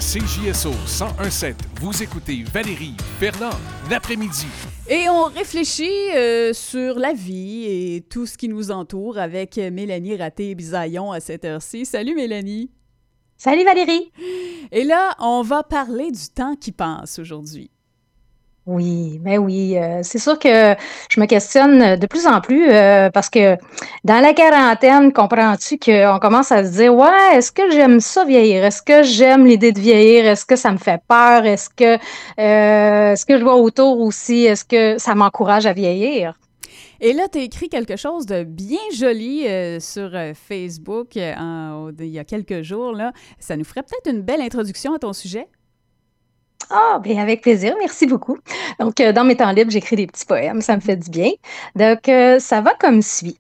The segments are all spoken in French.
CJSO 101.7, vous écoutez Valérie Fernand l'après-midi. Et on réfléchit sur la vie et tout ce qui nous entoure avec Mélanie Raté-Bisaillon à cette heure-ci. Salut Mélanie! Salut Valérie! Et là, on va parler du temps qui passe aujourd'hui. Oui, ben oui, c'est sûr que je me questionne de plus en plus parce que dans la quarantaine, comprends-tu qu'on commence à se dire, ouais, est-ce que j'aime ça vieillir? Est-ce que j'aime l'idée de vieillir? Est-ce que ça me fait peur? Est-ce que je vois autour aussi? Est-ce que ça m'encourage à vieillir? Et là, tu as écrit quelque chose de bien joli sur Facebook il y a quelques jours. Là. Ça nous ferait peut-être une belle introduction à ton sujet? Ah, bien, avec plaisir, merci beaucoup. Donc, dans mes temps libres, j'écris des petits poèmes, ça me fait du bien. Donc, ça va comme suit.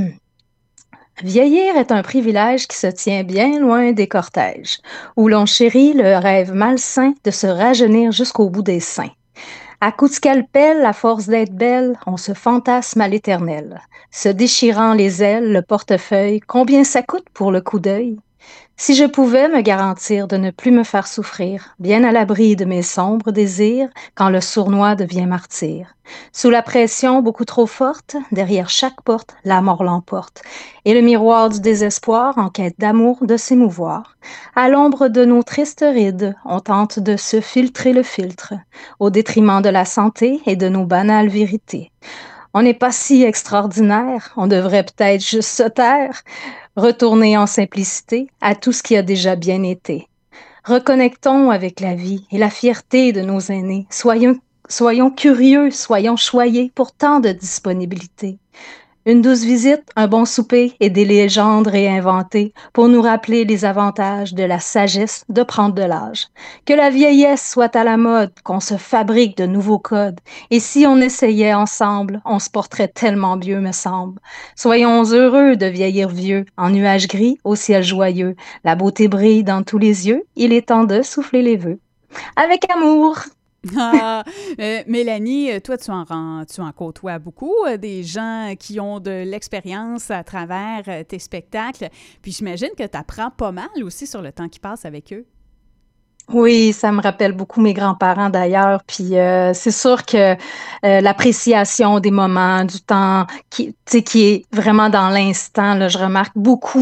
Vieillir est un privilège qui se tient bien loin des cortèges, où l'on chérit le rêve malsain de se rajeunir jusqu'au bout des seins. À coups de scalpel, à force d'être belle, on se fantasme à l'éternel. Se déchirant les ailes, le portefeuille, combien ça coûte pour le coup d'œil? Si je pouvais me garantir de ne plus me faire souffrir, bien à l'abri de mes sombres désirs, quand le sournois devient martyr. Sous la pression beaucoup trop forte, derrière chaque porte, la mort l'emporte. Et le miroir du désespoir, en quête d'amour, de s'émouvoir. À l'ombre de nos tristes rides, on tente de se filtrer le filtre, au détriment de la santé et de nos banales vérités. On n'est pas si extraordinaire, on devrait peut-être juste se taire, retourner en simplicité à tout ce qui a déjà bien été. Reconnectons avec la vie et la fierté de nos aînés. Soyons curieux, soyons choyés pour tant de disponibilité. Une douce visite, un bon souper et des légendes réinventées pour nous rappeler les avantages de la sagesse de prendre de l'âge. Que la vieillesse soit à la mode, qu'on se fabrique de nouveaux codes. Et si on essayait ensemble, on se porterait tellement mieux, me semble. Soyons heureux de vieillir vieux, en nuages gris, au ciel joyeux. La beauté brille dans tous les yeux, il est temps de souffler les vœux. Avec amour! Ah, Mélanie, toi, tu en côtoies beaucoup, des gens qui ont de l'expérience à travers tes spectacles. Puis j'imagine que tu apprends pas mal aussi sur le temps qui passe avec eux. Oui, ça me rappelle beaucoup mes grands-parents d'ailleurs. Puis c'est sûr que l'appréciation des moments, du temps, qui est vraiment dans l'instant, là, je remarque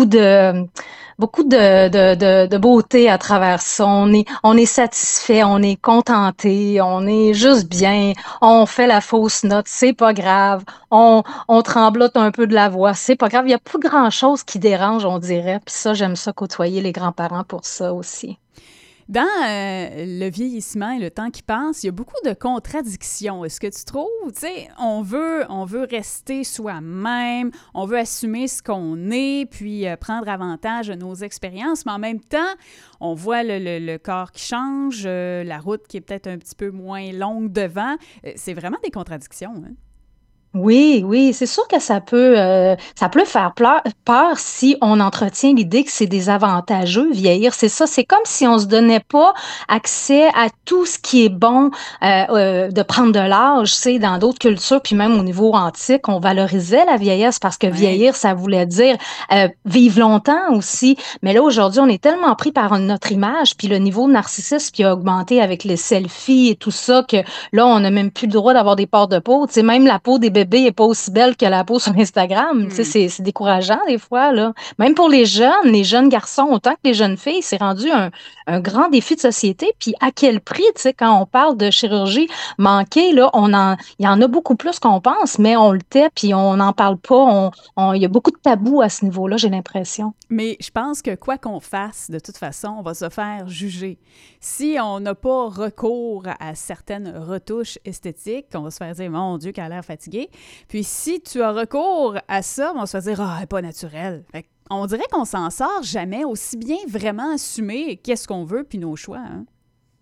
beaucoup de beauté à travers ça. On est satisfait, on est contenté, on est juste bien. On fait la fausse note, c'est pas grave. On tremblote un peu de la voix, c'est pas grave. Il y a plus grand-chose qui dérange, on dirait. Puis ça, j'aime ça côtoyer les grands-parents pour ça aussi. Dans le vieillissement et le temps qui passe, il y a beaucoup de contradictions. Est-ce que tu trouves? Tu sais, on veut rester soi-même, on veut assumer ce qu'on est, puis prendre avantage de nos expériences, mais en même temps, on voit le corps qui change, la route qui est peut-être un petit peu moins longue devant. C'est vraiment des contradictions, hein? Oui, oui, c'est sûr que ça peut faire peur si on entretient l'idée que c'est désavantageux vieillir. C'est ça, c'est comme si on se donnait pas accès à tout ce qui est bon de prendre de l'âge. Tu sais, dans d'autres cultures, puis même au niveau antique, on valorisait la vieillesse parce que Ouais. vieillir, ça voulait dire vivre longtemps aussi. Mais là, aujourd'hui, on est tellement pris par notre image, puis le niveau de narcissisme qui a augmenté avec les selfies et tout ça, que là, on n'a même plus le droit d'avoir des pores de peau. Tu sais, même la peau des bébés n'est pas aussi belle que la peau sur Instagram. Tu sais, Hmm. c'est décourageant des fois, là. Même pour les jeunes garçons, autant que les jeunes filles, c'est rendu un grand défi de société. Puis à quel prix, tu sais, quand on parle de chirurgie manquée, là, il y en a beaucoup plus qu'on pense, mais on le tait, puis on n'en parle pas. Il y a beaucoup de tabous à ce niveau-là, j'ai l'impression. Mais je pense que quoi qu'on fasse, de toute façon, on va se faire juger. Si on n'a pas recours à certaines retouches esthétiques, on va se faire dire « Mon Dieu, qu'elle a l'air fatiguée ». Puis si tu as recours à ça, on va se faire dire « Ah, elle n'est pas naturelle ». On dirait qu'on s'en sort jamais aussi bien vraiment assumer qu'est-ce qu'on veut puis nos choix, hein?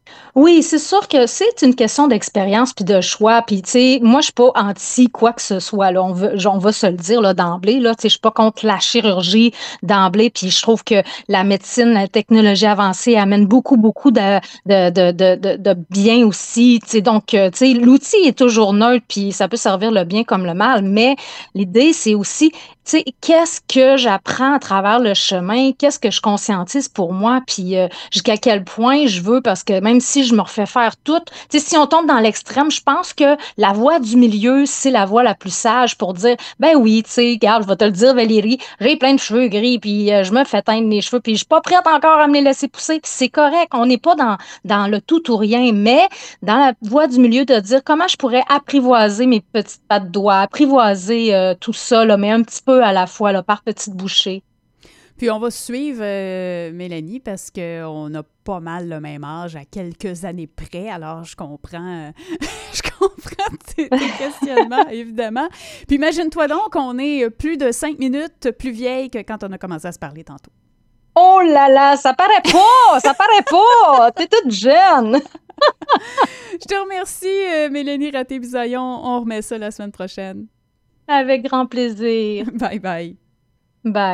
Oui, c'est sûr que c'est une question d'expérience puis de choix. Puis, tu sais, moi, je suis pas anti quoi que ce soit, là. On va se le dire, là, d'emblée, là. Tu sais, je suis pas contre la chirurgie d'emblée. Puis, je trouve que la médecine, la technologie avancée amène beaucoup, beaucoup de bien aussi. Tu sais, donc, tu sais, l'outil est toujours neutre puis ça peut servir le bien comme le mal. Mais l'idée, c'est aussi, tu sais, qu'est-ce que j'apprends à travers le chemin? Qu'est-ce que je conscientise pour moi? Puis, jusqu'à quel point je veux, parce que même si je me refais faire tout, tu sais, si on tombe dans l'extrême, je pense que la voie du milieu, c'est la voie la plus sage pour dire, ben oui, tu sais, regarde, je vais te le dire, Valérie, j'ai plein de cheveux gris, puis je me fais teindre les cheveux, puis je suis pas prête encore à me les laisser pousser, puis c'est correct, on n'est pas dans le tout ou rien, mais dans la voie du milieu de dire comment je pourrais apprivoiser mes petites pattes doigts, apprivoiser tout ça, là, mais un petit peu à la fois, là, par petites bouchées. Puis on va suivre Mélanie parce qu'on a pas mal le même âge à quelques années près. Alors je comprends, je comprends tes questionnements, évidemment. Puis imagine-toi donc qu'on est plus de 5 minutes plus vieille que quand on a commencé à se parler tantôt. Oh là là, ça paraît pas, t'es toute jeune. Je te remercie, Mélanie Raté-Bisaillon. On remet ça la semaine prochaine. Avec grand plaisir. Bye bye. Bye.